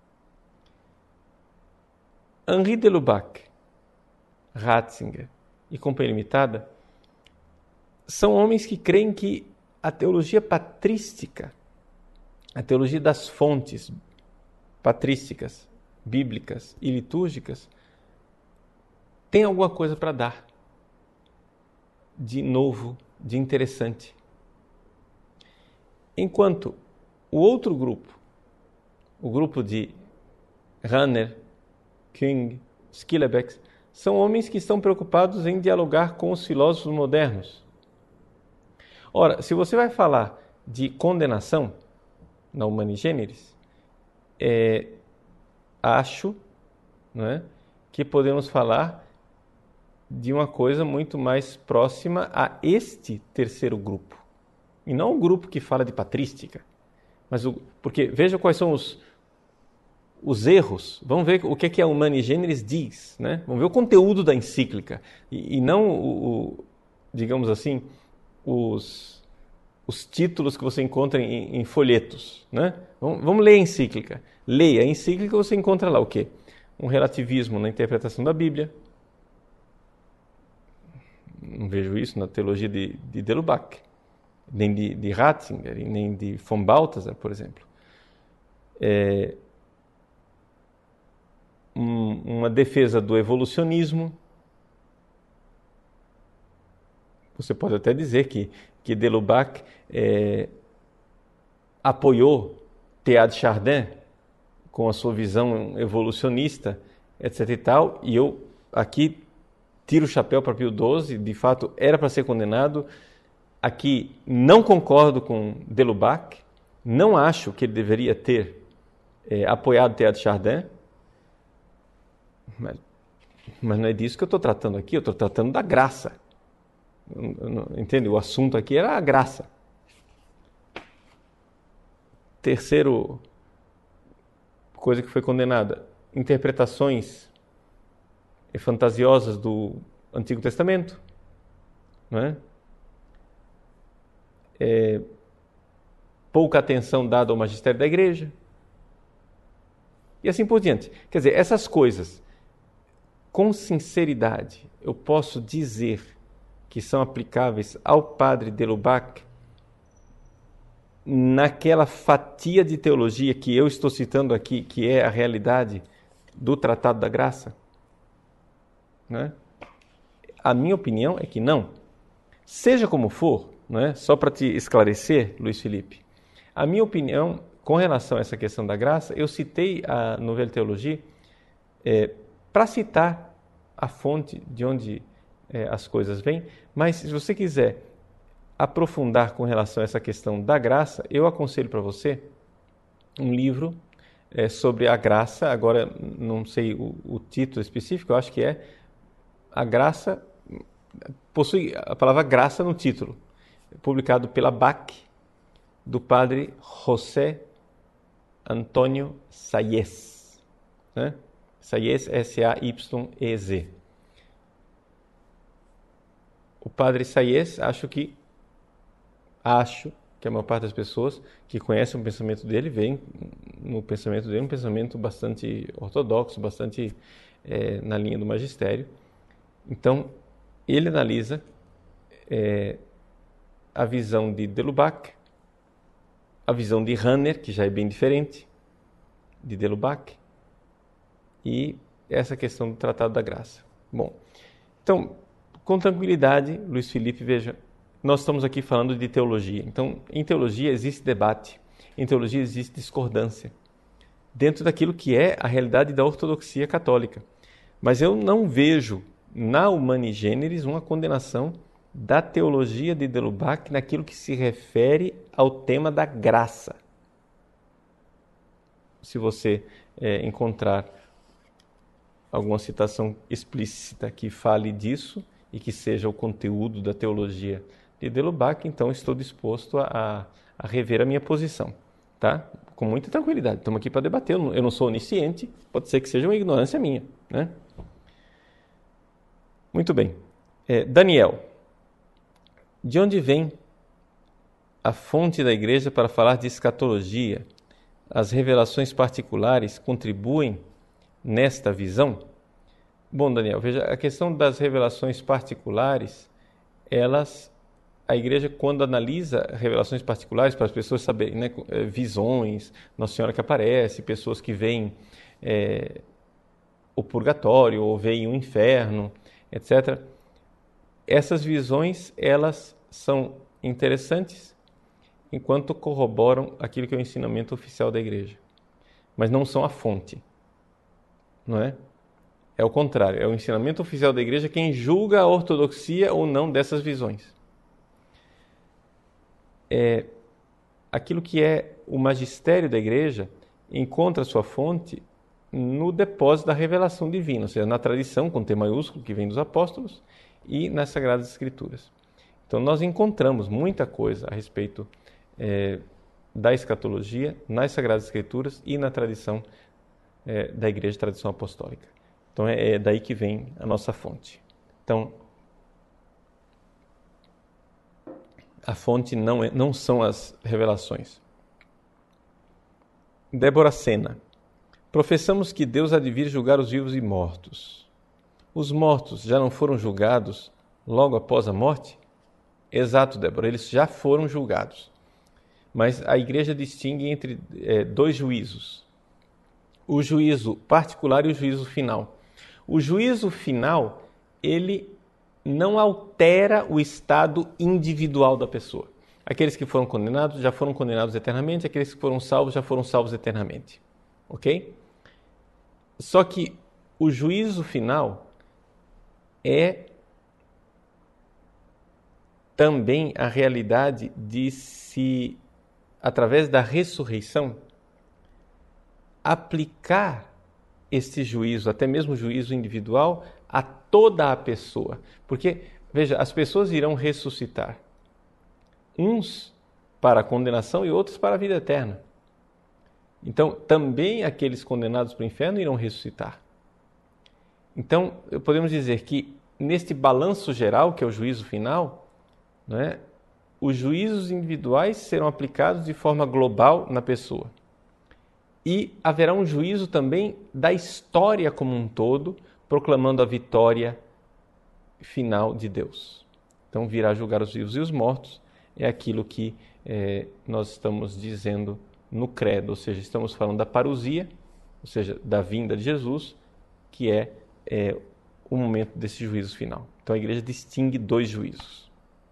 [SPEAKER 1] Henri de Lubac, Ratzinger e Companhia Limitada são homens que creem que a teologia patrística, a teologia das fontes patrísticas, bíblicas e litúrgicas, tem alguma coisa para dar de novo, de interessante. Enquanto o outro grupo, o grupo de Rahner, Küng, Schillebeck, são homens que estão preocupados em dialogar com os filósofos modernos. Ora, se você vai falar de condenação na Humani Generis, é, acho, não é, que podemos falar de uma coisa muito mais próxima a este terceiro grupo. E não o grupo que fala de patrística. Mas o, porque veja quais são os, os erros. Vamos ver o que, é que a Humani Generis diz. Né? Vamos ver o conteúdo da encíclica. E, e não, o, o, digamos assim, os, os títulos que você encontra em, em folhetos. Né? Vamos, vamos ler a encíclica. Leia a encíclica, você encontra lá o quê? Um relativismo na interpretação da Bíblia. Não vejo isso na teologia de, de Delubach, nem de, de Ratzinger, nem de von Balthasar, por exemplo. É, um, uma defesa do evolucionismo. Você pode até dizer que, que Delubach é, apoiou Teilhard de Chardin com a sua visão evolucionista, etc e tal, e eu aqui tiro o chapéu para Pio doze, de fato era para ser condenado. Aqui não concordo com Delubach, não acho que ele deveria ter é, apoiado Teilhard de Chardin, mas, mas não é disso que eu estou tratando aqui, eu estou tratando da graça. Entende? O assunto aqui era a graça. Terceiro coisa que foi condenada, interpretações fantasiosas do Antigo Testamento, não é? É, pouca atenção dada ao magistério da igreja, e assim por diante. Quer dizer, essas coisas, com sinceridade, eu posso dizer que são aplicáveis ao padre Delubach naquela fatia de teologia que eu estou citando aqui, que é a realidade do Tratado da Graça? Né? A minha opinião é que não. Seja como for, né? Só para te esclarecer, Luiz Felipe, a minha opinião com relação a essa questão da graça, eu citei a Nouvelle Théologie é, para citar a fonte de onde é, as coisas vêm, mas se você quiser aprofundar com relação a essa questão da graça, eu aconselho para você um livro é, sobre a graça. Agora não sei o, o título específico, eu acho que é A Graça, possui a palavra graça no título, publicado pela B A C, do padre José Antônio Sayes, né? Sayes, S A Y E Z. O padre Sayes, acho que acho que a maior parte das pessoas que conhecem o pensamento dele veem no pensamento dele um pensamento bastante ortodoxo, bastante é, na linha do magistério. Então, ele analisa é, a visão de Delubach, a visão de Rahner, que já é bem diferente de Delubach, e essa questão do Tratado da Graça. Bom, então, com tranquilidade, Luiz Felipe, veja, nós estamos aqui falando de teologia. Então, em teologia existe debate, em teologia existe discordância, dentro daquilo que é a realidade da ortodoxia católica. Mas eu não vejo na Humani Generis uma condenação da teologia de Delubach naquilo que se refere ao tema da graça. Se você é, encontrar alguma citação explícita que fale disso e que seja o conteúdo da teologia de Delubach, então estou disposto a, a rever a minha posição, tá? Com muita tranquilidade. Estamos aqui para debater, eu não, eu não sou onisciente, pode ser que seja uma ignorância minha, né? Muito bem. É, Daniel, de onde vem a fonte da igreja para falar de escatologia? As revelações particulares contribuem nesta visão? Bom, Daniel, veja, a questão das revelações particulares, elas, a igreja, quando analisa revelações particulares, para as pessoas saberem, né, visões, Nossa Senhora que aparece, pessoas que veem é, o purgatório ou veem o inferno, etcétera. Essas visões, elas são interessantes enquanto corroboram aquilo que é o ensinamento oficial da igreja, mas não são a fonte, não é? É o contrário, é o ensinamento oficial da igreja quem julga a ortodoxia ou não dessas visões. É, aquilo que é o magistério da igreja, encontra sua fonte no depósito da revelação divina, ou seja, na tradição, com T maiúsculo, que vem dos apóstolos, e nas Sagradas Escrituras. Então, nós encontramos muita coisa a respeito é, da escatologia nas Sagradas Escrituras e na tradição é, da Igreja de Tradição Apostólica. Então, é, é daí que vem a nossa fonte. Então, a fonte não, é, não são as revelações. Débora Sena. Professamos que Deus há de vir julgar os vivos e mortos. Os mortos já não foram julgados logo após a morte? Exato, Débora, eles já foram julgados. Mas a Igreja distingue entre é, dois juízos. O juízo particular e o juízo final. O juízo final, ele não altera o estado individual da pessoa. Aqueles que foram condenados já foram condenados eternamente, aqueles que foram salvos já foram salvos eternamente. Ok? Só que o juízo final é também a realidade de se, através da ressurreição, aplicar este juízo, até mesmo o juízo individual, a toda a pessoa. Porque, veja, as pessoas irão ressuscitar. Uns para a condenação e outros para a vida eterna. Então, também aqueles condenados para o inferno irão ressuscitar. Então, podemos dizer que neste balanço geral, que é o juízo final, não é, os juízos individuais serão aplicados de forma global na pessoa. E haverá um juízo também da história como um todo, proclamando a vitória final de Deus. Então, virá julgar os vivos e os mortos, é aquilo que é, nós estamos dizendo no credo, ou seja, estamos falando da parousia, ou seja, da vinda de Jesus, que é, é o momento desse juízo final. Então, a igreja distingue dois juízos.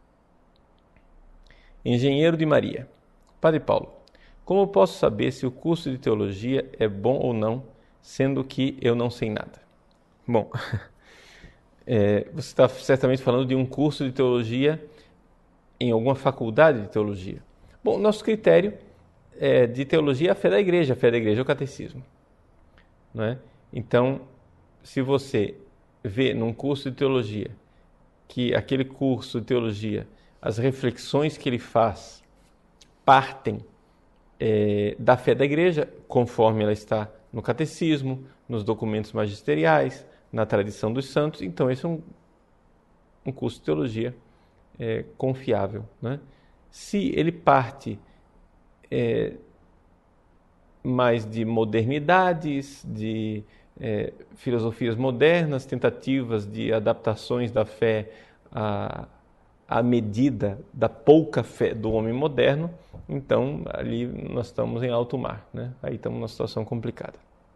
[SPEAKER 1] Engenheiro de Maria. Padre Paulo, como posso saber se o curso de teologia é bom ou não, sendo que eu não sei nada? Bom, é, você está certamente falando de um curso de teologia em alguma faculdade de teologia. Bom, nosso critério é, de teologia é a fé da igreja, a fé da igreja é o catecismo. Não é? Então, se você vê num curso de teologia que aquele curso de teologia, as reflexões que ele faz partem é, da fé da igreja, conforme ela está no catecismo, nos documentos magisteriais, na tradição dos santos, então esse é um, um curso de teologia é, confiável. Né? Se ele parte é, mais de modernidades, de é, filosofias modernas, tentativas de adaptações da fé à, à medida da pouca fé do homem moderno, então ali nós estamos em alto mar, né? Aí estamos numa situação complicada.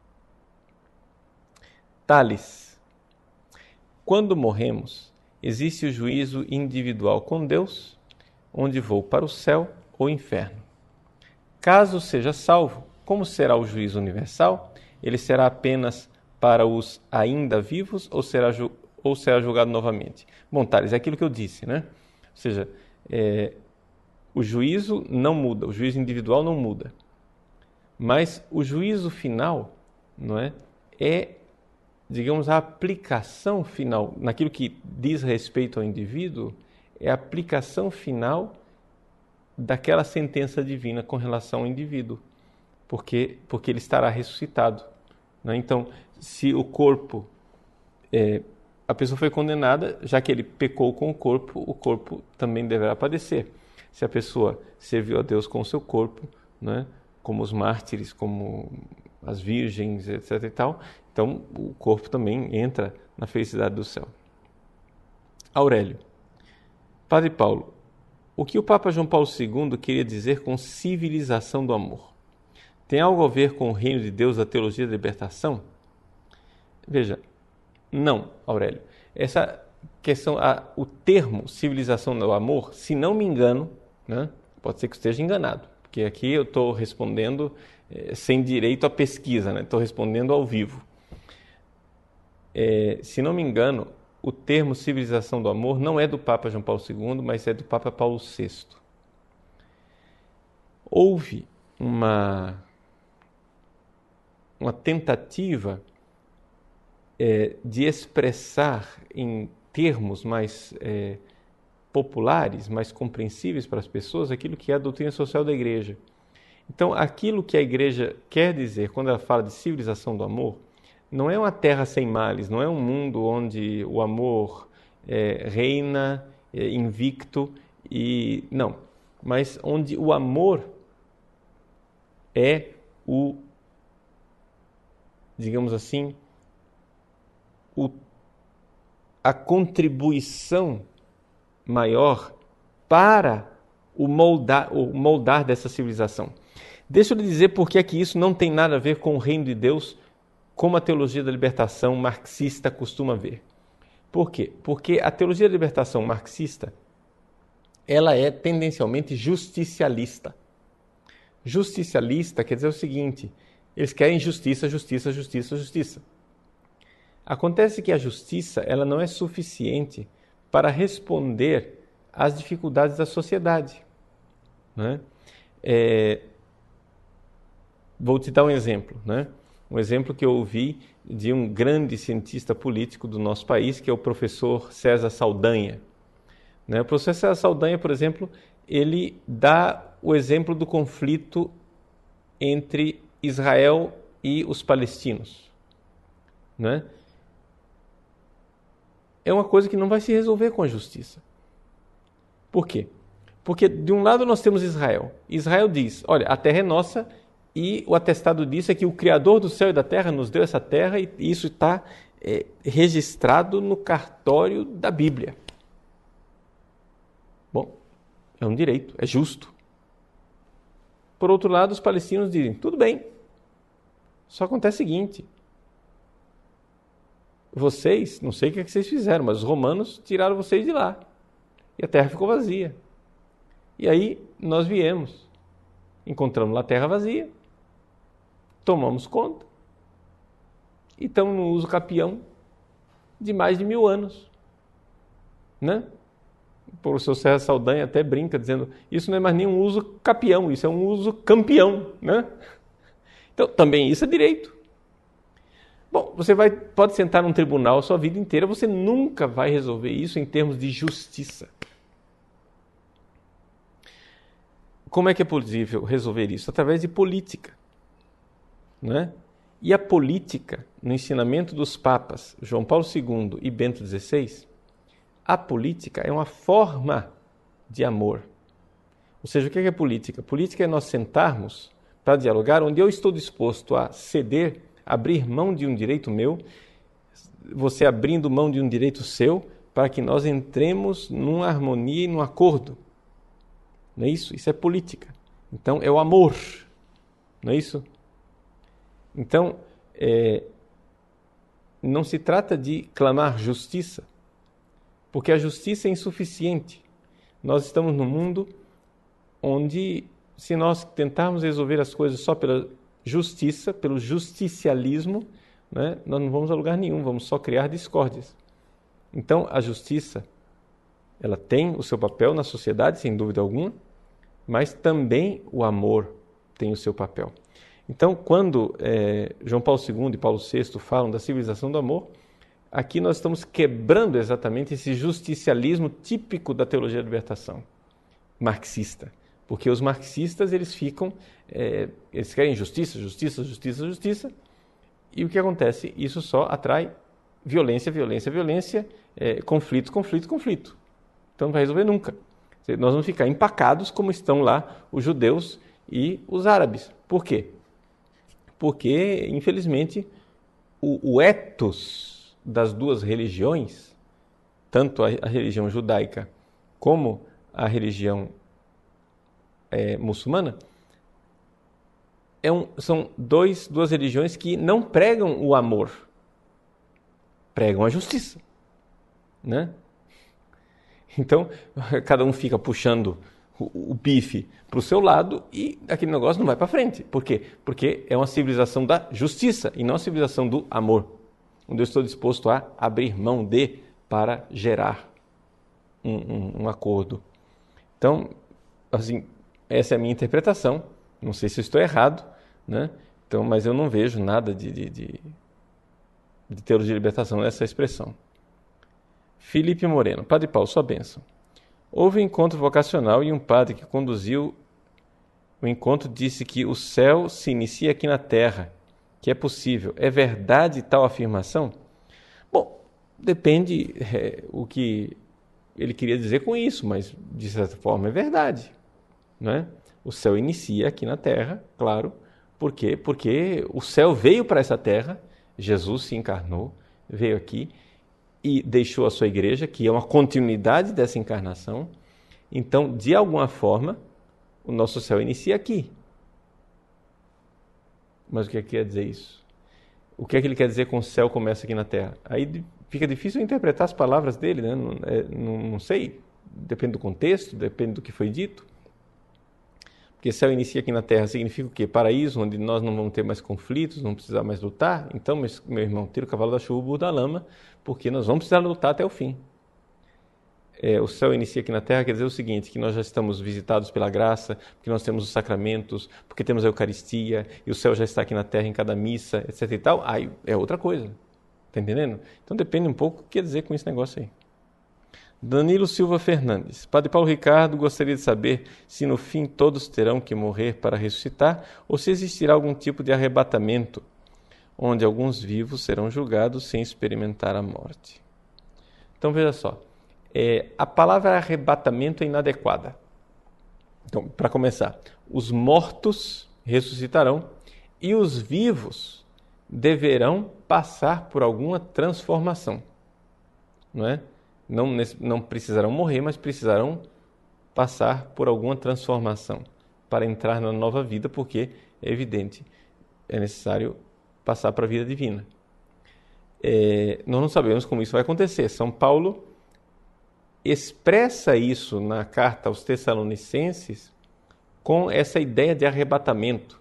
[SPEAKER 1] Tales. Quando morremos, existe o juízo individual com Deus, onde vou para o céu ou inferno. Caso seja salvo, como será o juízo universal? Ele será apenas para os ainda vivos ou será, ju- ou será julgado novamente? Bom, Tales, é aquilo que eu disse, né? Ou seja, é, o juízo não muda, o juízo individual não muda. Mas o juízo final, não é, é, digamos, a aplicação final, naquilo que diz respeito ao indivíduo, é a aplicação final daquela sentença divina com relação ao indivíduo, porque, porque ele estará ressuscitado. Né? Então, se o corpo, é, a pessoa foi condenada, já que ele pecou com o corpo, o corpo também deverá padecer. Se a pessoa serviu a Deus com o seu corpo, né, como os mártires, como as virgens, etc e tal, então o corpo também entra na felicidade do céu. Aurélio. Padre Paulo, o que o Papa João Paulo segundo queria dizer com civilização do amor? Tem algo a ver com o reino de Deus da teologia da libertação? Veja, não, Aurélio. Essa questão, a, o termo civilização do amor, se não me engano, né, pode ser que esteja enganado, porque aqui eu estou respondendo é, sem direito à pesquisa, né, estou respondendo ao vivo. É, se não me engano, o termo civilização do amor não é do Papa João Paulo segundo, mas é do Papa Paulo sexto. Houve uma, uma tentativa é, de expressar em termos mais é, populares, mais compreensíveis para as pessoas, aquilo que é a doutrina social da igreja. Então, aquilo que a igreja quer dizer quando ela fala de civilização do amor, não é uma terra sem males, não é um mundo onde o amor é, reina é, invicto, e não, mas onde o amor é o, digamos assim, o, a contribuição maior para o moldar, o moldar dessa civilização. Deixa eu lhe dizer por que é que isso não tem nada a ver com o reino de Deus, como a teologia da libertação marxista costuma ver. Por quê? Porque a teologia da libertação marxista, ela é tendencialmente justicialista. Justicialista quer dizer o seguinte: eles querem justiça, justiça, justiça, justiça. Acontece que a justiça, ela não é suficiente para responder às dificuldades da sociedade, né? É... Vou te dar um exemplo, né? Um exemplo que eu ouvi de um grande cientista político do nosso país, que é o professor César Saldanha. Né? O professor César Saldanha, por exemplo, ele dá o exemplo do conflito entre Israel e os palestinos. Né? É uma coisa que não vai se resolver com a justiça. Por quê? Porque de um lado nós temos Israel. Israel diz, olha, a terra é nossa e o atestado disso é que o Criador do céu e da terra nos deu essa terra e isso está é, registrado no cartório da Bíblia. Bom, é um direito, é justo. Por outro lado, os palestinos dizem, tudo bem, só acontece o seguinte, vocês, não sei o que, é que vocês fizeram, mas os romanos tiraram vocês de lá e a terra ficou vazia. E aí nós viemos, encontramos lá a terra vazia, tomamos conta e estamos no uso capião de mais de mil anos. Né? O professor César Saldanha até brinca dizendo, isso não é mais nenhum uso capião, isso é um uso campeão. Né? Então, também isso é direito. Bom, você vai, pode sentar num tribunal a sua vida inteira, você nunca vai resolver isso em termos de justiça. Como é que é possível resolver isso? Através de política. Né? E a política, no ensinamento dos papas João Paulo segundo e Bento dezesseis, a política é uma forma de amor. Ou seja, o que é política? Política é nós sentarmos para dialogar, onde eu estou disposto a ceder, abrir mão de um direito meu, você abrindo mão de um direito seu, para que nós entremos numa harmonia e num acordo. Não é isso? Isso é política. Então, é o amor. Não é isso? Então, é, não se trata de clamar justiça, porque a justiça é insuficiente. Nós estamos num mundo onde, se nós tentarmos resolver as coisas só pela justiça, pelo justicialismo, né, nós não vamos a lugar nenhum, vamos só criar discórdias. Então, a justiça, ela tem o seu papel na sociedade, sem dúvida alguma, mas também o amor tem o seu papel. Então, quando é, João Paulo segundo e Paulo sexto falam da civilização do amor, aqui nós estamos quebrando exatamente esse justicialismo típico da teologia da libertação marxista. Porque os marxistas, eles ficam, é, eles querem justiça, justiça, justiça, justiça, e o que acontece? Isso só atrai violência, violência, violência, é, conflito, conflito, conflito. Então não vai resolver nunca. Nós vamos ficar empacados como estão lá os judeus e os árabes. Por quê? Porque, infelizmente, o, o ethos das duas religiões, tanto a, a religião judaica como a religião é, muçulmana, é um, são dois, duas religiões que não pregam o amor, pregam a justiça. Né? Então, cada um fica puxando o, o bife para o seu lado e aquele negócio não vai para frente. Por quê? Porque é uma civilização da justiça e não a civilização do amor, onde eu estou disposto a abrir mão de para gerar um, um, um acordo. Então, assim, essa é a minha interpretação. Não sei se eu estou errado, né? Então, mas eu não vejo nada de, de, de, de teologia de libertação nessa expressão. Felipe Moreno. Padre Paulo, sua bênção. Houve um encontro vocacional e um padre que conduziu o encontro disse que o céu se inicia aqui na terra, que é possível. É verdade tal afirmação? Bom, depende é, o que ele queria dizer com isso, mas de certa forma é verdade, não é? O céu inicia aqui na terra, claro. Por quê? Porque o céu veio para essa terra, Jesus se encarnou, veio aqui e deixou a sua igreja, que é uma continuidade dessa encarnação. Então, de alguma forma, o nosso céu inicia aqui. Mas o que é que quer dizer isso? O que é que ele quer dizer com o céu começa aqui na terra? Aí fica difícil interpretar as palavras dele, né? Não, é, não, não sei, depende do contexto, depende do que foi dito. Porque céu inicia aqui na terra significa o quê? Paraíso, onde nós não vamos ter mais conflitos, não precisar mais lutar. Então, meu irmão, tira o cavalo da chuva, o burro da lama, porque nós vamos precisar lutar até o fim. É, o céu inicia aqui na terra quer dizer o seguinte, que nós já estamos visitados pela graça, porque nós temos os sacramentos, porque temos a Eucaristia, e o céu já está aqui na terra em cada missa, etc e tal. Aí é outra coisa, tá entendendo? Então depende um pouco o que quer dizer com esse negócio aí. Danilo Silva Fernandes. Padre Paulo Ricardo gostaria de saber se no fim todos terão que morrer para ressuscitar ou se existirá algum tipo de arrebatamento, onde alguns vivos serão julgados sem experimentar a morte. Então veja só, é, a palavra arrebatamento é inadequada. Então, para começar, os mortos ressuscitarão e os vivos deverão passar por alguma transformação, não é? Não, não precisarão morrer, mas precisarão passar por alguma transformação para entrar na nova vida, porque é evidente, é necessário passar para a vida divina. É, nós não sabemos como isso vai acontecer. São Paulo expressa isso na carta aos Tessalonicenses com essa ideia de arrebatamento.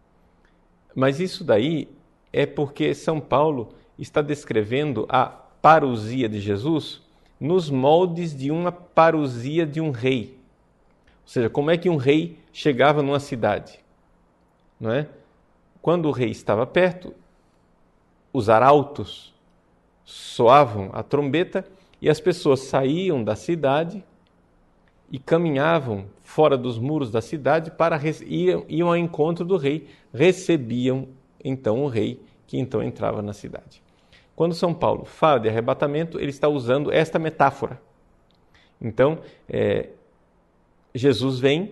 [SPEAKER 1] Mas isso daí é porque São Paulo está descrevendo a parousia de Jesus nos moldes de uma parousia de um rei. Ou seja, como é que um rei chegava numa cidade? Não é? Quando o rei estava perto, os arautos soavam a trombeta e as pessoas saíam da cidade e caminhavam fora dos muros da cidade para iam, iam ao encontro do rei, recebiam então o rei que então entrava na cidade. Quando São Paulo fala de arrebatamento, ele está usando esta metáfora. Então, é, Jesus vem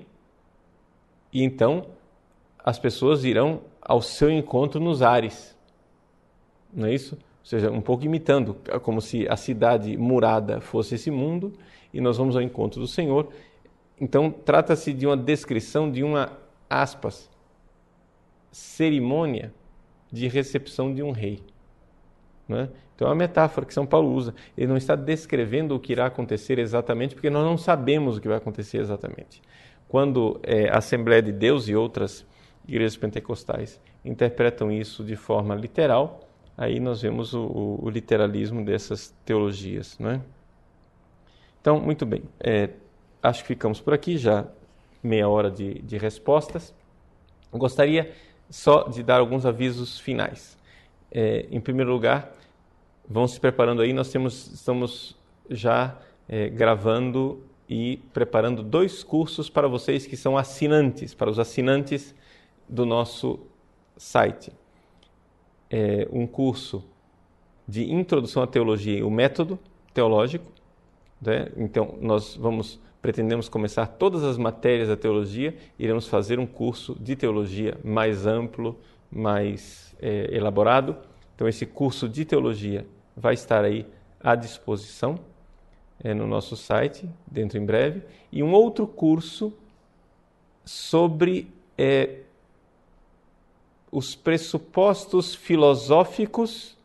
[SPEAKER 1] e então as pessoas irão ao seu encontro nos ares. Não é isso? Ou seja, um pouco imitando, como se a cidade murada fosse esse mundo e nós vamos ao encontro do Senhor. Então, trata-se de uma descrição de uma, aspas, cerimônia de recepção de um rei. Não é? Então é uma metáfora que São Paulo usa. Ele não está descrevendo o que irá acontecer exatamente, porque nós não sabemos o que vai acontecer exatamente. Quando é, a Assembleia de Deus e outras igrejas pentecostais interpretam isso de forma literal, aí nós vemos o, o, o literalismo dessas teologias. Não é? Então, muito bem. É, acho que ficamos por aqui, já meia hora de, de respostas. Eu gostaria só de dar alguns avisos finais. É, em primeiro lugar, vão se preparando aí, nós temos, estamos já é, gravando e preparando dois cursos para vocês que são assinantes, para os assinantes do nosso site. É, um curso de introdução à teologia e o método teológico, né? Então nós vamos, pretendemos começar todas as matérias da teologia, iremos fazer um curso de teologia mais amplo, mais é, elaborado. Então esse curso de teologia vai estar aí à disposição é, no nosso site, dentro em breve. E um outro curso sobre é, os pressupostos filosóficos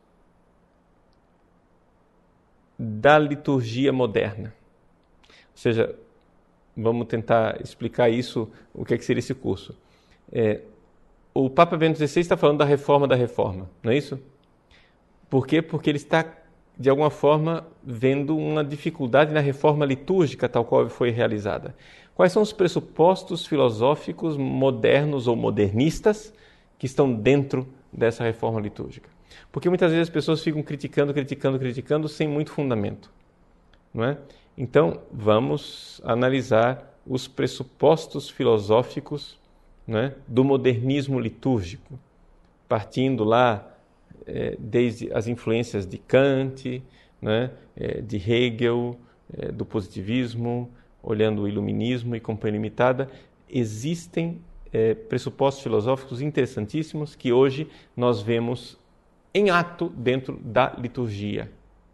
[SPEAKER 1] da liturgia moderna. Ou seja, vamos tentar explicar isso, o que é que seria esse curso. É, o Papa Bento dezesseis está falando da reforma da reforma, não é isso? Por quê? Porque ele está, de alguma forma, vendo uma dificuldade na reforma litúrgica tal qual foi realizada. Quais são os pressupostos filosóficos modernos ou modernistas que estão dentro dessa reforma litúrgica. Porque muitas vezes as pessoas ficam criticando, criticando, criticando, sem muito fundamento, não é? Então, vamos analisar os pressupostos filosóficos, não é, do modernismo litúrgico, partindo lá é, desde as influências de Kant, né, é, de Hegel, é, do positivismo, olhando o iluminismo e Companhia Limitada. Existem é, pressupostos filosóficos interessantíssimos que hoje nós vemos em ato dentro da liturgia.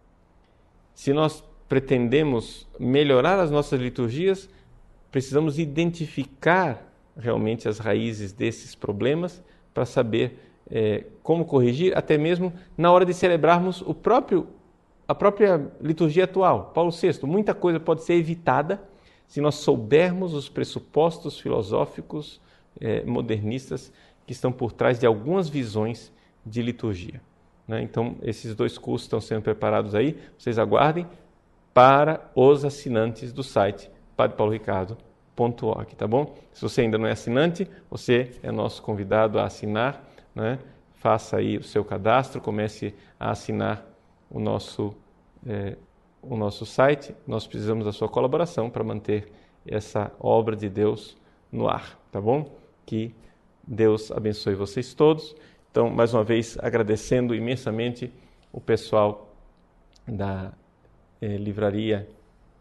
[SPEAKER 1] Se nós pretendemos melhorar as nossas liturgias, precisamos identificar realmente as raízes desses problemas para saber é, como corrigir, até mesmo na hora de celebrarmos o próprio, a própria liturgia atual. Paulo sexto, muita coisa pode ser evitada se nós soubermos os pressupostos filosóficos é, modernistas que estão por trás de algumas visões de liturgia, né? Então, esses dois cursos estão sendo preparados aí, vocês aguardem, para os assinantes do site padre paulo ricardo ponto org, tá bom? Se você ainda não é assinante, você é nosso convidado a assinar, né? Faça aí o seu cadastro, comece a assinar o nosso, é, o nosso site. Nós precisamos da sua colaboração para manter essa obra de Deus no ar, tá bom? Que Deus abençoe vocês todos. Então, mais uma vez, agradecendo imensamente o pessoal da eh, livraria,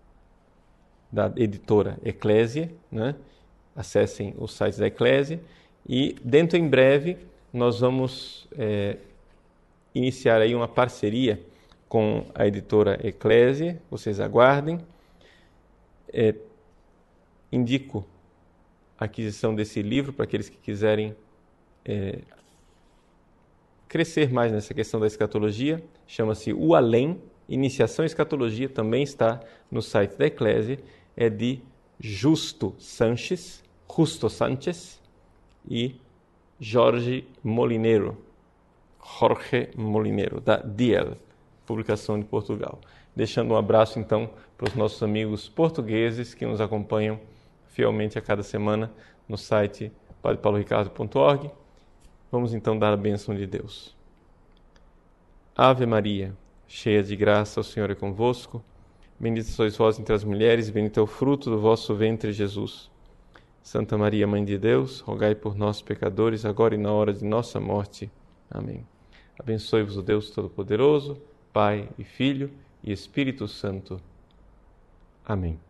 [SPEAKER 1] da editora Eclésia, né? Acessem os sites da Eclésia e dentro em breve nós vamos é, iniciar aí uma parceria com a editora Eclésia, vocês aguardem. É, indico a aquisição desse livro para aqueles que quiserem é, crescer mais nessa questão da escatologia. Chama-se O Além, Iniciação à Escatologia, também está no site da Eclésia, é de Justo Sanches, Justo Sánchez e Jorge Molinero, Jorge Molinero, da Diel, publicação de Portugal. Deixando um abraço, então, para os nossos amigos portugueses que nos acompanham fielmente a cada semana no site padre paulo ricardo ponto org. Vamos, então, dar a bênção de Deus. Ave Maria, cheia de graça, o Senhor é convosco. Bendita sois vós entre as mulheres, e bendito é o fruto do vosso ventre, Jesus. Santa Maria, Mãe de Deus, rogai por nós, pecadores, agora e na hora de nossa morte. Amém. Abençoe-vos o Deus Todo-Poderoso, Pai e Filho e Espírito Santo. Amém.